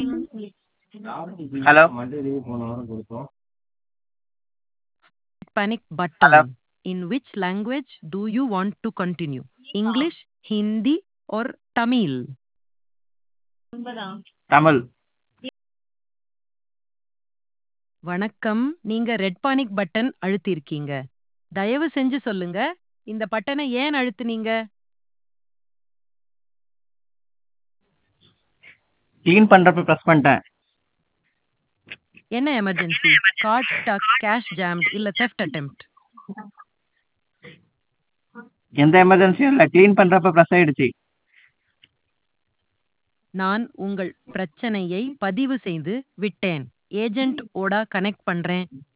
Hello Panic hello button. In which language do you want to continue? English, Hindi, or Tamil? Tamil. வணக்கம். நீங்க red panic button அழுத்திருக்கீங்க. தயவு செஞ்சு சொல்லுங்க, இந்த பட்டனை ஏன் அழுத்துனீங்க? க்ளீன் பண்றப்ப ப்ரெஸ் பண்ணிட்டேன். என்ன emergency? Card stuck, cash jammed, இல்ல தெஃப்ட் அட்டெம்ப்ட்? எந்த எமர்ஜென்சியும் இல்ல. க்ளீன் பண்றப்ப ப்ரெஸ் ஆயிடுச்சு. நான் உங்கள் பிரச்சனையை பதிவு செய்து விட்டேன். ஏஜென்ட் ஓட கனெக்ட் பண்றேன்.